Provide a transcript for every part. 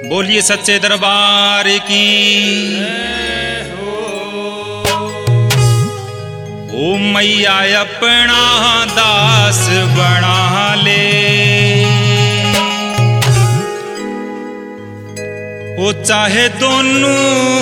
बोलिए सच्चे दरबार की। ओ मैया अपना दास बना ले, ओ चाहे दोनों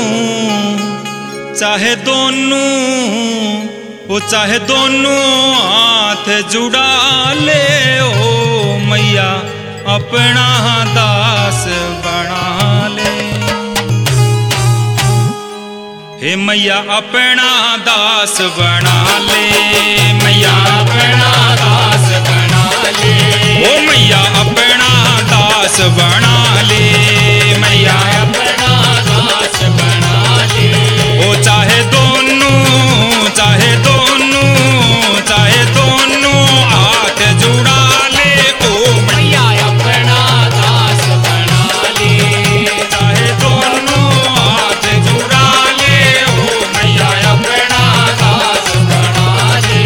ओ चाहे दोनों हाथ जुड़ा ले। ओ मैया अपना दास बना ले, हे मैया अपना दास बना ले, मैया अपना दास बना ले। ओ मैया अपना दास बना ले, मैया अपना दास बना ले। ओ चाहे दोनों हाथ जुड़ा ले। ओ मैया अपना दास बना ले, चाहे दोनों हाथ जुड़ा ले। ओ मैया अपना दास बना ले।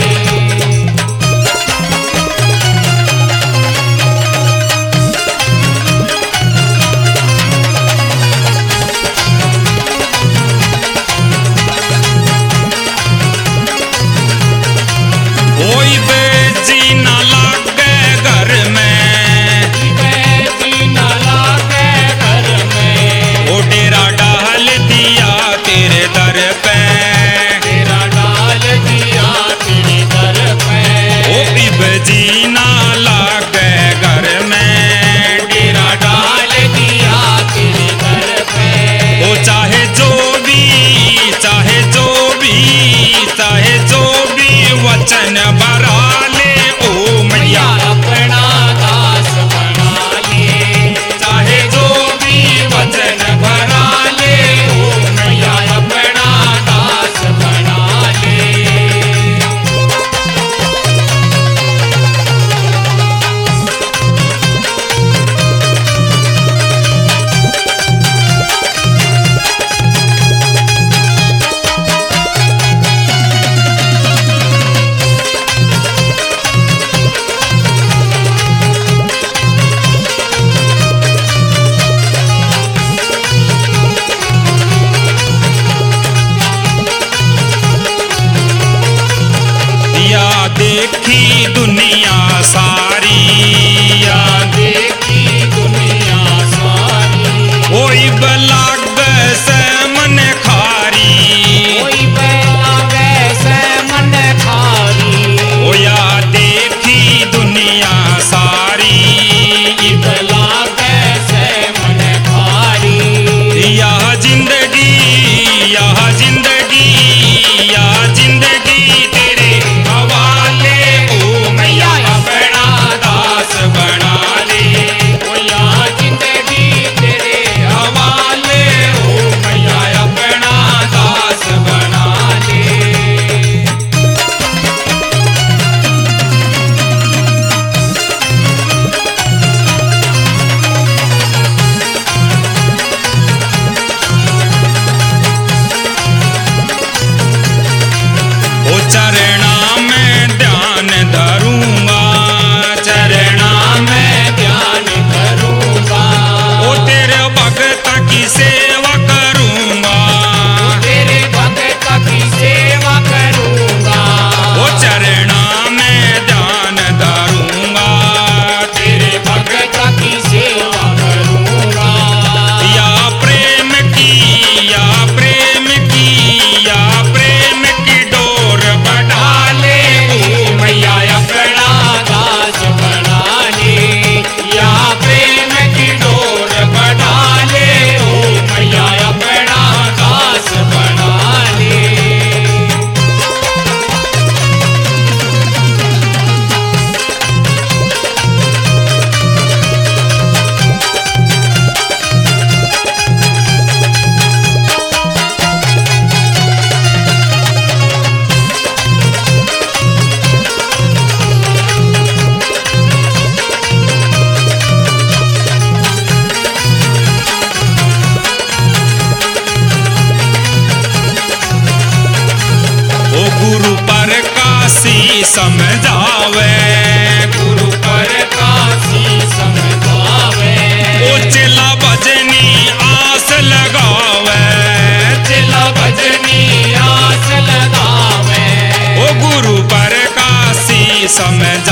कोई बेजी ना लागे घर में, बेजी ना लागे घर में। ओ डेरा डाल दिया तेरे दर पे, डेरा डाल दिया तेरे दर पे। ओ बेजी ना लागे घर में, डेरा डाल दिया तेरे दर पे। ओ चाहे जो भी वचन भरा ले। ओ मैया अपना दास बना ले, चाहे जो भी वचन भरा ले। ओ मैया अपना दास बना ले। देखी दुनिया सारी, या देखी दुनिया सारी। कोई बलाग से मन खारी, कोई बलाग से मन खारी। ओ या देखी दुनिया सारी, बलाग से मन खारी। यह जिंदगी तेरे हवाले। ओ मैया अपना समझा